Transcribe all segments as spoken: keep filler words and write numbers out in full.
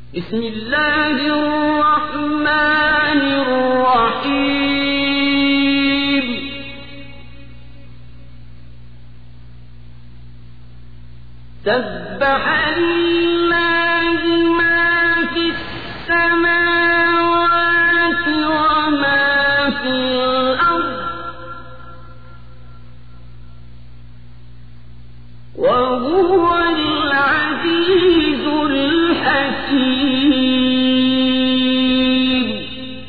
بسم الله الرحمن الرحيم. سبح لله ما في السماوات وما في الأرض وهو العزيز الحكيم.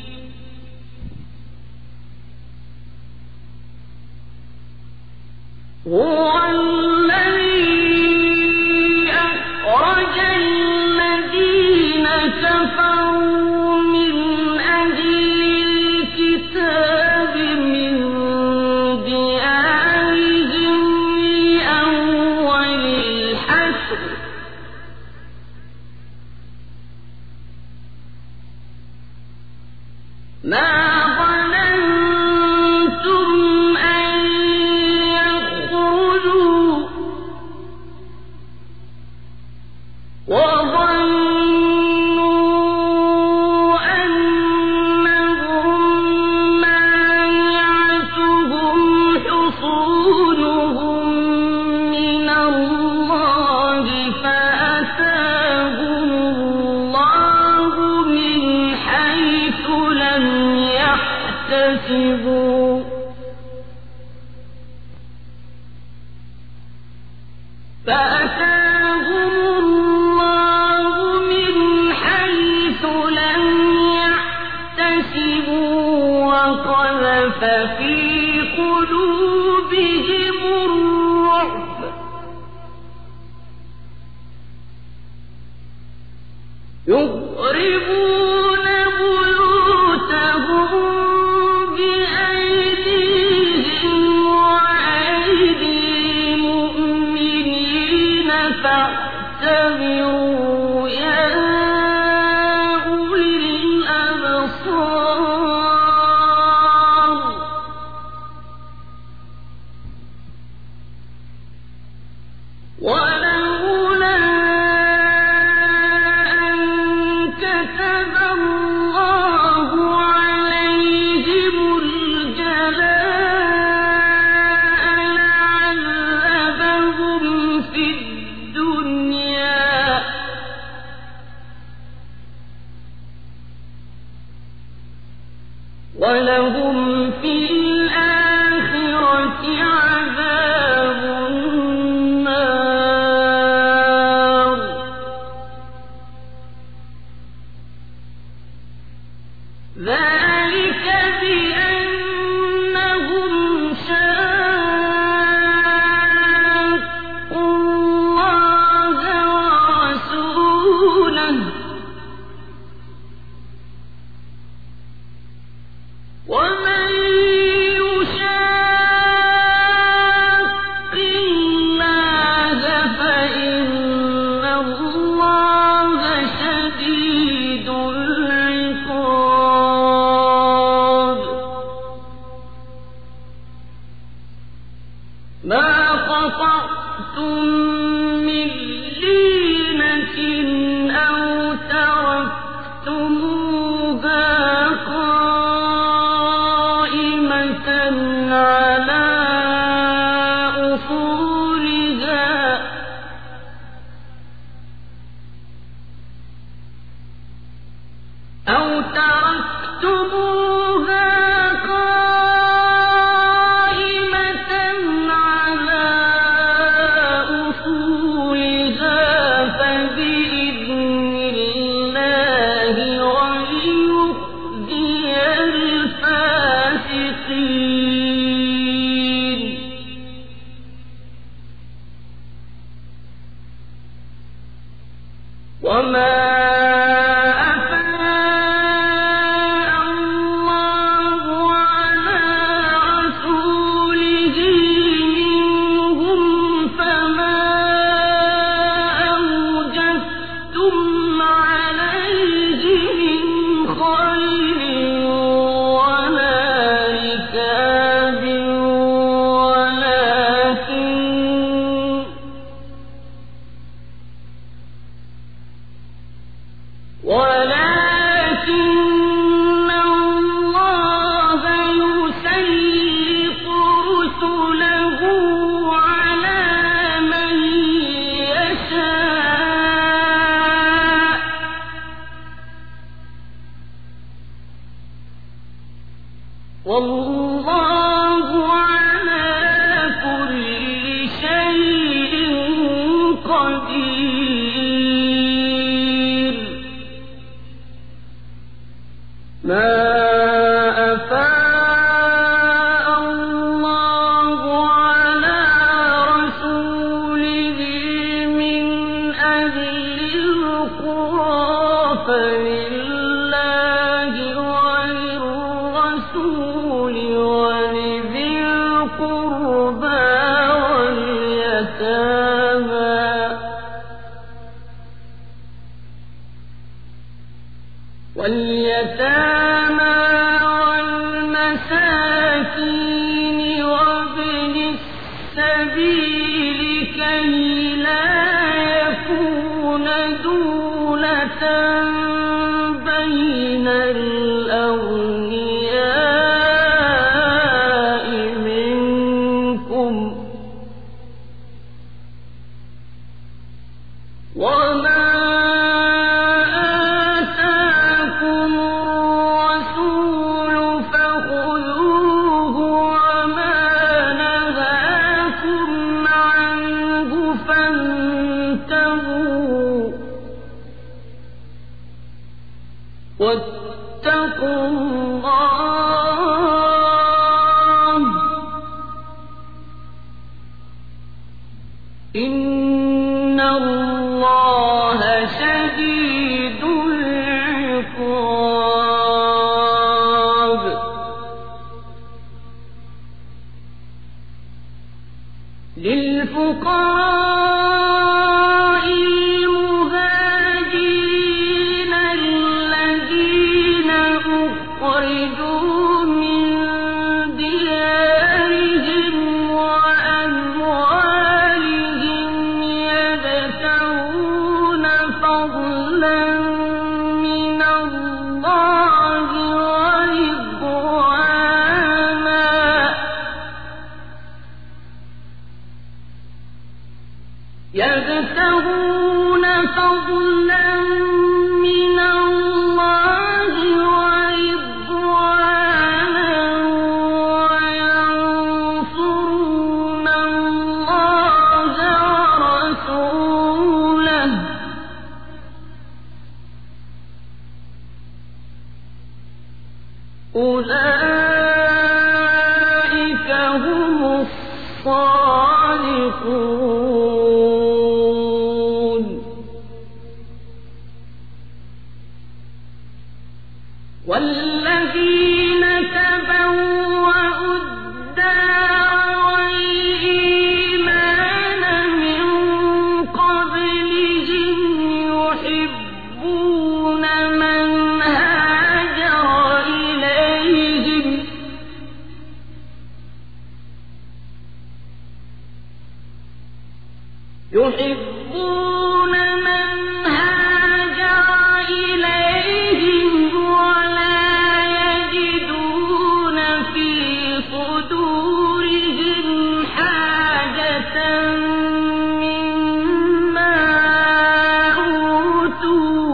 هو الذي أخرج الذين كفروا من أهل الكتاب من ديارهم لأول الحشر ما ظننتم أن يخرجوا وظنوا أنهم مانعتهم حصونهم من الله فأتاهم الله من حيث لم يحتسبوا فأتاهم الله من حيث لم يحتسبوا وقذف في قلوبهم الرعب يخربون بيوتهم بأيديهم وأيدي المؤمنين فاعتبروا يا أولي الأبصار. ولولا أن كتب الله عليهم الجلاء لعذبهم في الدنيا ولهم في الآخرة عذاب النار. ذلك بأنهم شاقوا الله ورسوله ومن يشاق الله فإن الله شديد العقاب. ما قطعتم من لينة أو تركتموها قائمة على أصولها أو تركتموها قائمة على أصولها فبإذن الله وليخزي الفاسقين. وما أفاء الله على رسوله منهم فما أوجفتم عليه من خيل ولا ركاب ولكن ولكن الله يسلط رسله على من يشاء والله على كل شيء قدير. ما أفاء الله على رسوله من أهل القرى فلله وللرسول ولذي القربى واليتامى واليتامى والمساكين وابن السبيل كي لا يكون دولة بين الأغنياء منكم وما آتاكم الرسول فخذوه وما نهاكم عنه فانتهوا واتقوا الله إن الله شديد العقاب. للفقراء المهاجرين الذين أخرجوا من ديارهم وأموالهم يبتغون فضلا من الله ورضوانا يبتغون فضلا من الله ورضوانا وينصرون الله ورسوله أولئك هم الصادقون. والذين تبوأوا الدار والإيمان من قبلهم يحبون من هاجر إليهم يحبون من هاجر إليهم ولا يجدون في صدورهم حاجة مما أوتوا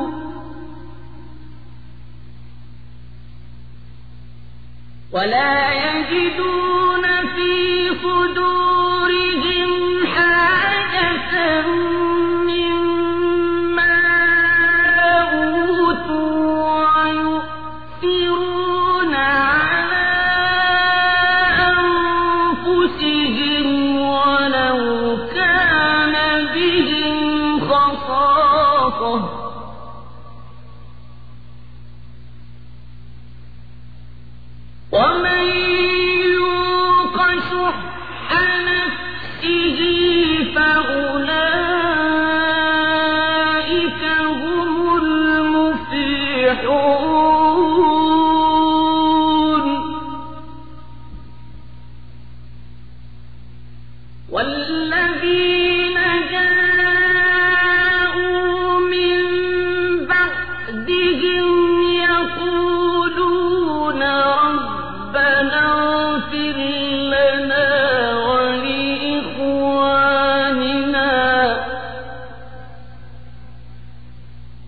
ولا يجدون في صدورهم حاجة مما أوتوا ويؤثرون على أنفسهم ولو كان بهم خصاصة ومن يوق شح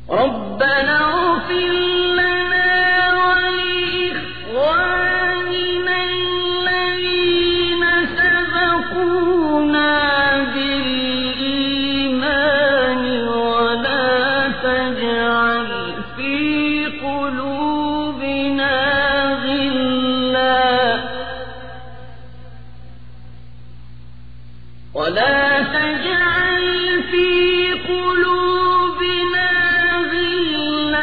ربنا اغفر لنا ولإخواننا الذين سبقونا بالإيمان ولا تجعل في قلوبنا غلا ولا تجعل في قلوبنا غلا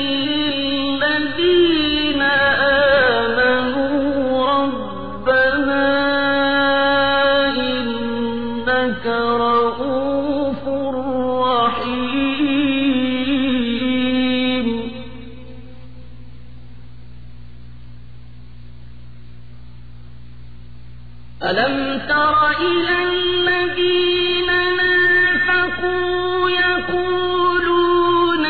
للذين آمنوا ربنا إنك رؤوف رحيم ألم تر إلى الذين نافقوا يقولون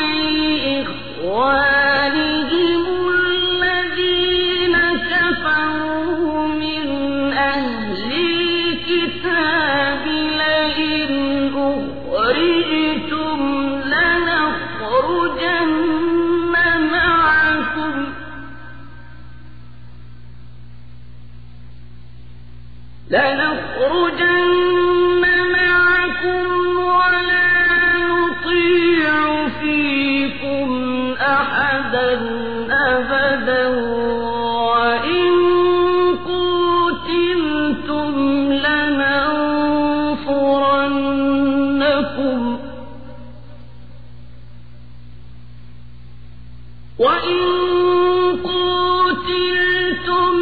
لإخوانهم الذين كفروا من أهل الكتاب لئن أخرجتم لنخرجن معكم لنخرجن معكم ولا نطيع فيكم أحدا أبدا وإن قتلتم لننصرنكم وإن قتلتم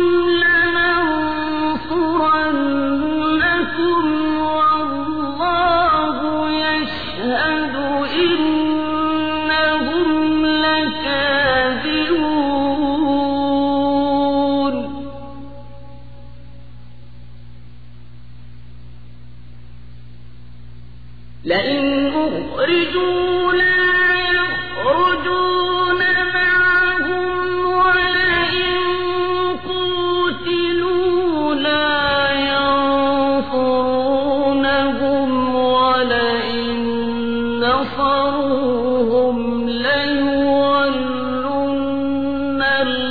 لننصرنكم والله يشهد إنهم لكاذبون لئن أخرجوا لا يخرجون معهم ولئن قتلوا لا ينصرونهم ولئن نصروهم ليولن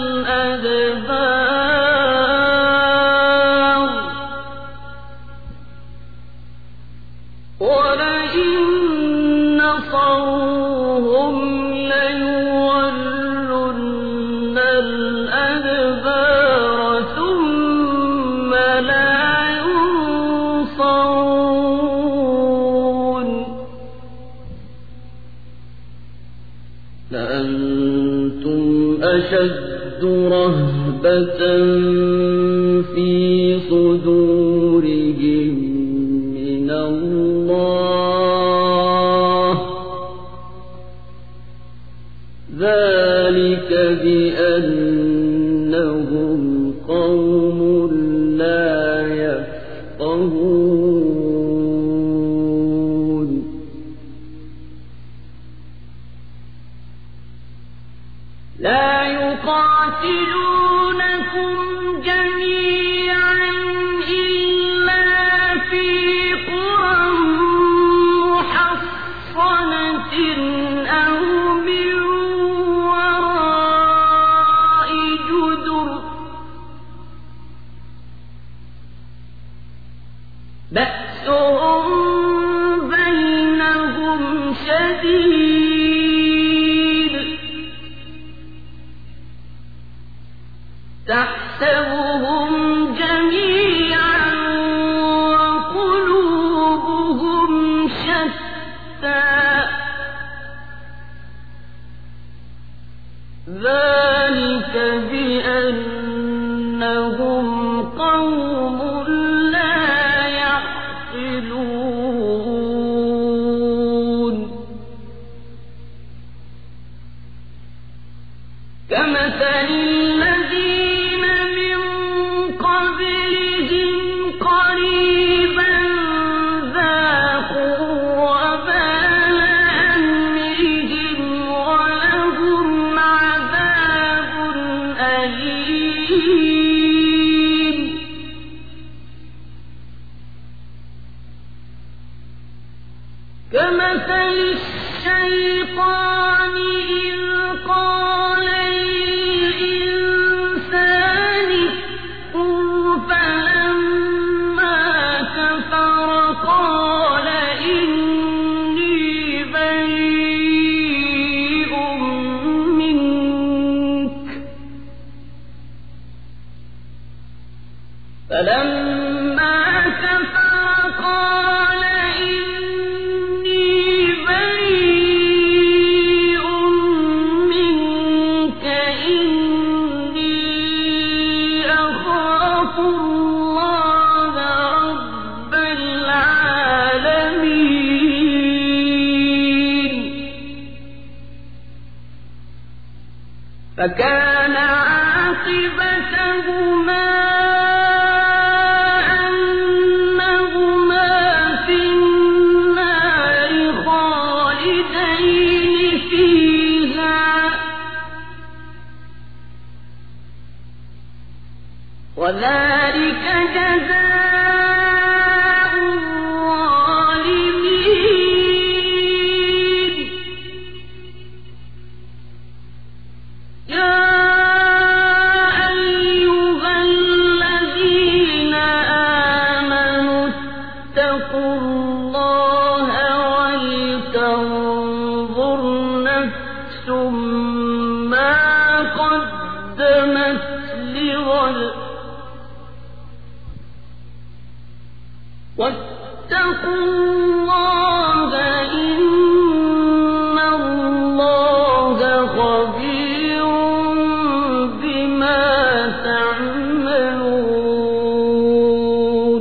الأدبار ولئن نصروهم ليولن الأدبار ثم لا ينصرون لأنتم أشد رهبة في صدورهم من الله ذلك بأنهم قوم لا يفقهون لا يقاتلونكم جميعا إلا في قرى محصنة أو من وراء جدر بأسهم بينهم شديد تحسبهم جميعا وقلوبهم شتى ذلك بأنهم قوم لا يعقلون كمثل الذين من قبلهم قريبا ذاقوا وبال أمرهم ولهم عذاب أليم كمثل الشيطان فكان عاقبتهما أنهما في النار خالدين فيها وذلك جزاء الظالمين. يا أيها الذين آمنوا اتقوا الله ولتنظر نفس ما قدمت لغد واتقوا الله إن الله خبير بما تعملون.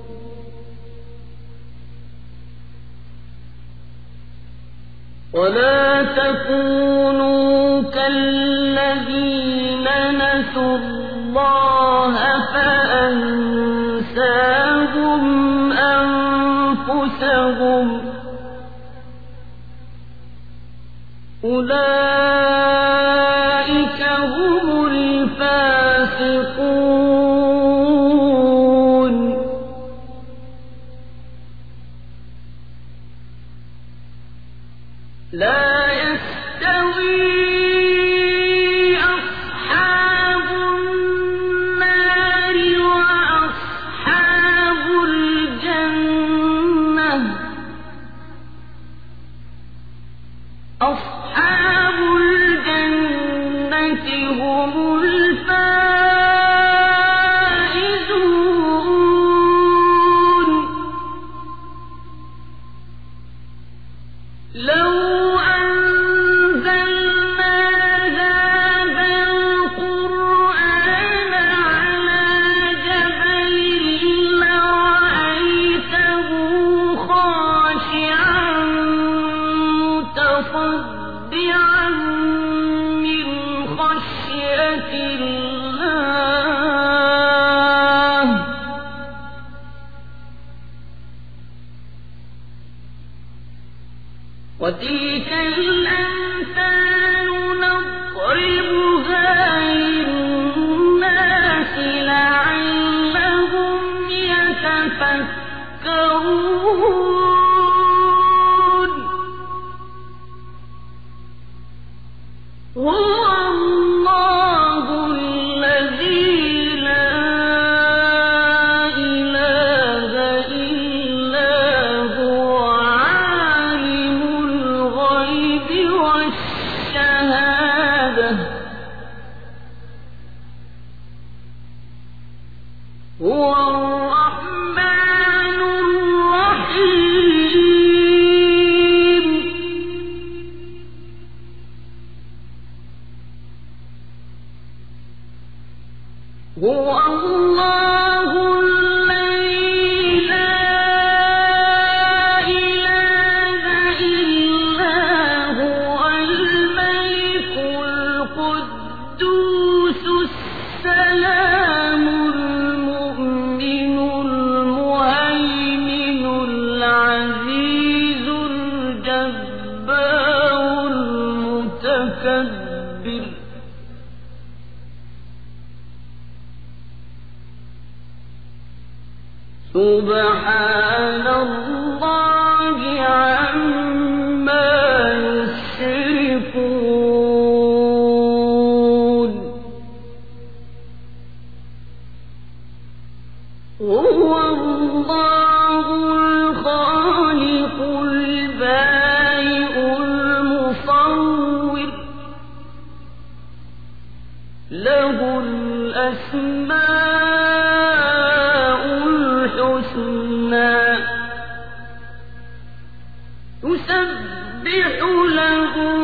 ولا تكونوا كالذين نسوا الله فأنساهم أنفسهم أولئك هم الفاسقون. لا يستوي أصحاب النار وأصحاب الجنة أصحاب الجنة هم الفائزون. لو أنزلنا هذا القرآن على جبل لرأيته خاشعا متصدعا من خشية الله. وتلك الأمثال نضربها للناس لعلهم يتفكرون. هو الله الذي لا إله إلا هو عالم الغيب والشهادة هو الرحمن الرحيم. هو الله الذي لا إله إلا هو الملك القدوس السلام المؤمن المهيمن العزيز الجبار المتكبر. سبحان الله عما يشركون. هو الله الخالق البارئ المصور له الأسماء الحسنى يسبح له